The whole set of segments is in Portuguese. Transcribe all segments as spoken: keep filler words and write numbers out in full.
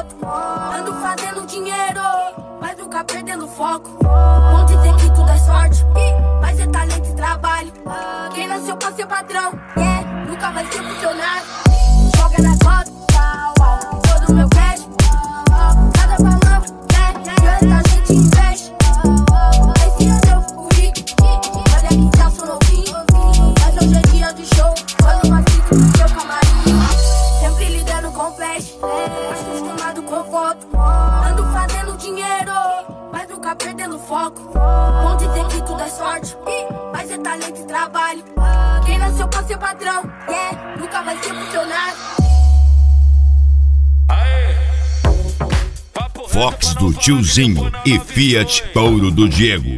conforto. Ando fazendo dinheiro, mas nunca perdendo foco. Vão dizer que tudo é sorte, mas é talento e trabalho. Quem nasceu pra ser patrão, yeah, nunca vai ser funcionário. Joga na cota, todo meu cash, cada palavra, yeah, e essa gente investe. Esse ano eu fui rico, olha que já sou novinho, mas hoje é dia de show, quando eu fico no seu camarim. Sempre lidando com flash, acostumado com foto. Ando fazendo dinheiro, mas nunca perdendo foco. Vão dizer que tudo é sorte, mas é talento e trabalho. Quem nasceu pra ser patrão, yeah, nunca vai ser funcionário. Fox do tiozinho e Fiat Touro do Diego.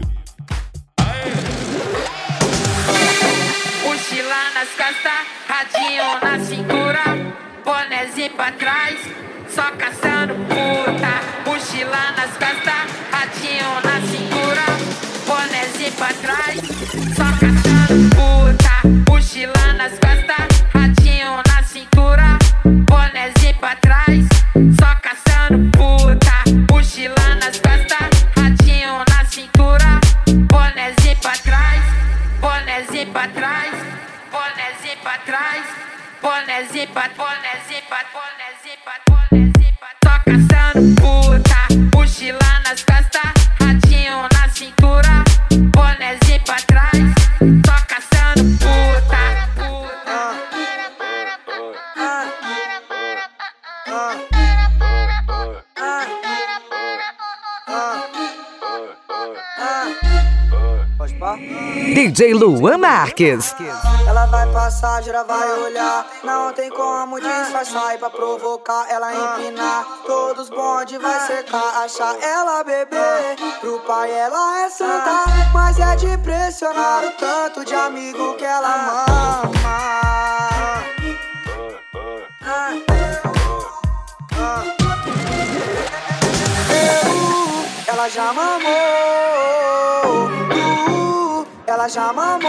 Mochila nas costas, radinho na cintura, bonézinho pra trás, só caçando puta. Mochila nas costas, radinho na cintura, bonézinho pra trás, só caçando puta. Mochila nas costas, radinho na cintura, bonézinho pra trás, só caçando puta. Mochila nas costas, radinho na cintura, bonézinho pra trás, bonézinho pra trás, bonézinho pra trás, bonézinho pra, bonézinho pra, bonézinho pra, bonézinho pra, só caçando puta. Mochila nas costas, radinho na cintura, bonézinho pra trás, só caçando puta, puta. D J Luan Marques. Ela vai passar, já vai olhar. Não tem como disfarçar. E pra provocar, ela empinar. Todos bonde vai secar. Achar ela beber. Pro pai ela é santa, mas é de pressionar o tanto de amigo que ela mama. Eu, ela já mamou. Ela já mamou,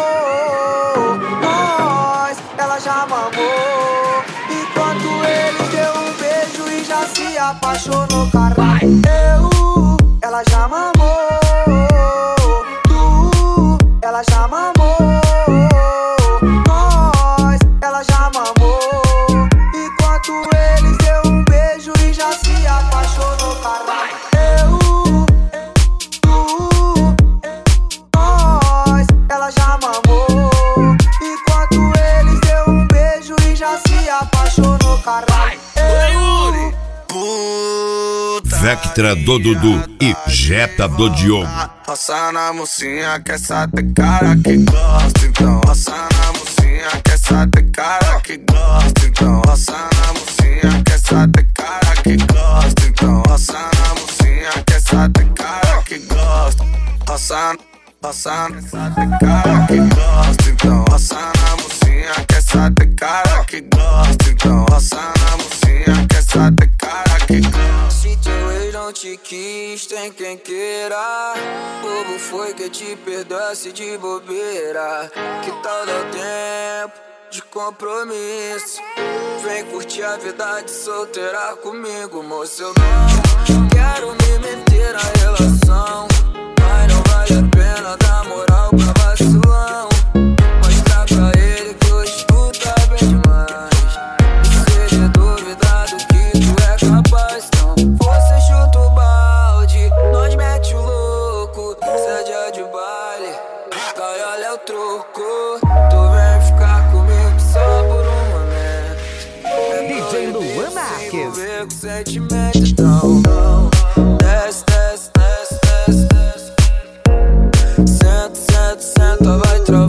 nós, ela já mamou. Enquanto ele deu um beijo e já se apaixonou, caralho. Eu, ela já mamou, tu, ela já mamou, nós, ela já mamou. Enquanto eles deu um beijo e já se apaixonou, caralho. Ela já mamou, enquanto eles deu um beijo e já se apaixonou, caralho. Eu, puta Vectra do Dudu e Jetta do Diogo. Roça na mocinha que essa tem cara que gosta, então roça na mocinha que essa tem cara que gosta, então roça na mocinha que essa tem cara que gosta, então roça na mocinha que essa tem cara que gosta, roça. Passando, essa tem cara que gosta, então roça na mocinha que essa tem cara que gosta, então roça na mocinha que essa tem cara que gosta. Se teu ex não te quis, tem quem queira. Bobo foi que te perdoasse de bobeira. Que tal dar tempo de compromisso? Vem curtir a vida de solteira comigo, moço. Eu não quero me meter na relação, mas não vale a pena dar moral pra vacilão. Mostrar pra ele que hoje tu tá bem demais. E se ele duvidado que tu é capaz, então você chuta o balde, nós mete o louco. Se é dia de baile, cai, olha o troco. Tu vem ficar comigo só por um momento. D J Luan Marques. Se envolver com sentimento, então não. Desce, desce, desce, desce, desce. Senta, senta, senta, vai trocar.